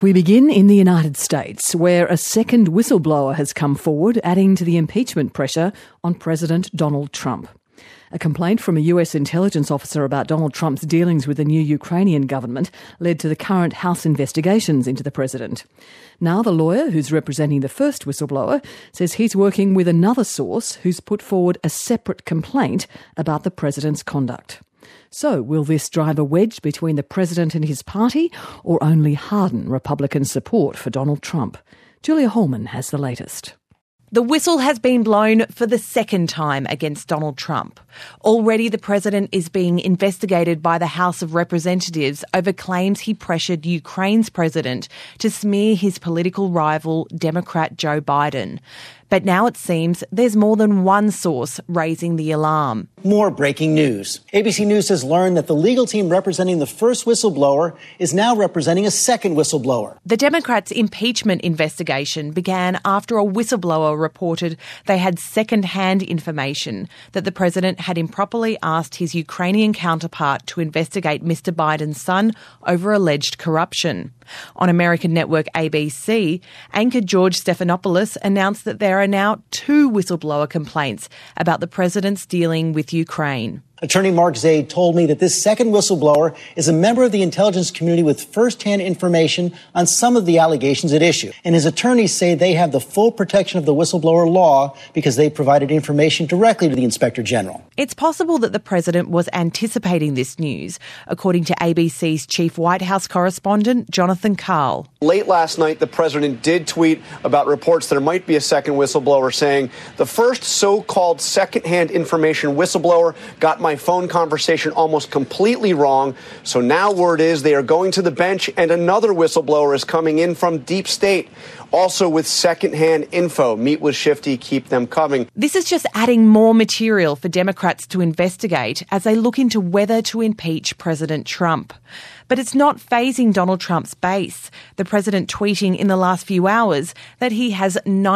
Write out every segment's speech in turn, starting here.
We begin in the United States, where a second whistleblower has come forward, adding to the impeachment pressure on President Donald Trump. A complaint from a US intelligence officer about Donald Trump's dealings with the new Ukrainian government led to the current House investigations into the president. Now the lawyer who's representing the first whistleblower says he's working with another source who's put forward a separate complaint about the president's conduct. So, will this drive a wedge between the president and his party, or only harden Republican support for Donald Trump? Julia Holman has the latest. The whistle has been blown for the second time against Donald Trump. Already the president is being investigated by the House of Representatives over claims he pressured Ukraine's president to smear his political rival, Democrat Joe Biden. But now it seems there's more than one source raising the alarm. More breaking news. ABC News has learned that the legal team representing the first whistleblower is now representing a second whistleblower. The Democrats' impeachment investigation began after a whistleblower reported they had second-hand information that the president had improperly asked his Ukrainian counterpart to investigate Mr. Biden's son over alleged corruption. On American network ABC, anchor George Stephanopoulos announced that there are now 2 whistleblower complaints about the president's dealing with Ukraine. Attorney Mark Zaid told me that this second whistleblower is a member of the intelligence community with first-hand information on some of the allegations at issue. And his attorneys say they have the full protection of the whistleblower law because they provided information directly to the Inspector General. It's possible that the president was anticipating this news, according to ABC's chief White House correspondent, Jonathan Karl. Late last night, the president did tweet about reports there might be a second whistleblower, saying the first so-called second-hand information whistleblower got my phone conversation almost completely wrong. So now word is they are going to the bench and another whistleblower is coming in from deep state, also with second-hand info. Meet with Shifty, keep them coming. This is just adding more material for Democrats to investigate as they look into whether to impeach President Trump. But it's not fazing Donald Trump's base, the president tweeting in the last few hours that he has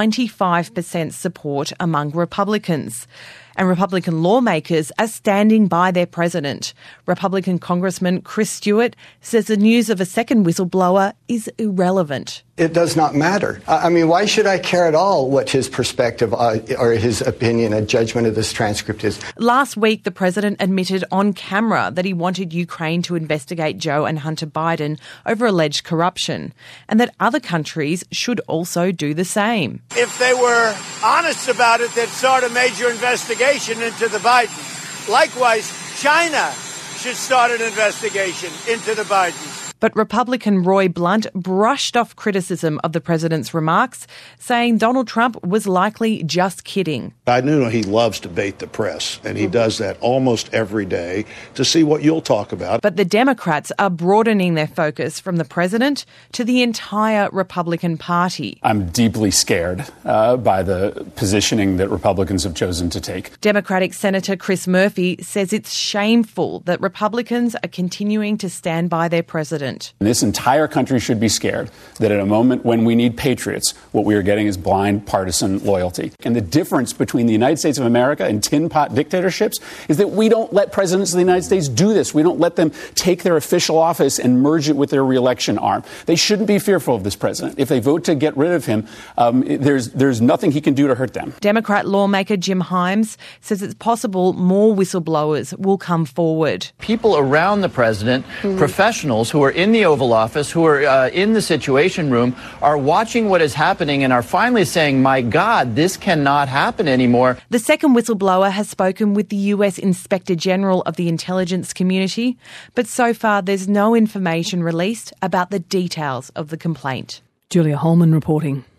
95% support among Republicans. And Republican lawmakers are standing by their president. Republican Congressman Chris Stewart says the news of a second whistleblower is irrelevant. It does not matter. I mean, why should I care at all what his perspective or his opinion and judgment of this transcript is? Last week, the president admitted on camera that he wanted Ukraine to investigate Joe and Hunter Biden over alleged corruption, and that other countries should also do the same. If they were honest about it, they'd start a major investigation into the Bidens. Likewise, China should start an investigation into the Bidens. But Republican Roy Blunt brushed off criticism of the president's remarks, saying Donald Trump was likely just kidding. I know he loves to bait the press, and he does that almost every day to see what you'll talk about. But the Democrats are broadening their focus from the president to the entire Republican Party. I'm deeply scared by the positioning that Republicans have chosen to take. Democratic Senator Chris Murphy says it's shameful that Republicans are continuing to stand by their president. This entire country should be scared that at a moment when we need patriots, what we are getting is blind partisan loyalty. And the difference between the United States of America and tin pot dictatorships is that we don't let presidents of the United States do this. We don't let them take their official office and merge it with their reelection arm. They shouldn't be fearful of this president. If they vote to get rid of him, there's nothing he can do to hurt them. Democrat lawmaker Jim Himes says it's possible more whistleblowers will come forward. People around the president, professionals who are in the Oval Office, who are in the Situation Room, are watching what is happening and are finally saying, my God, this cannot happen anymore. The second whistleblower has spoken with the US Inspector General of the intelligence community, but so far there's no information released about the details of the complaint. Julia Holman reporting.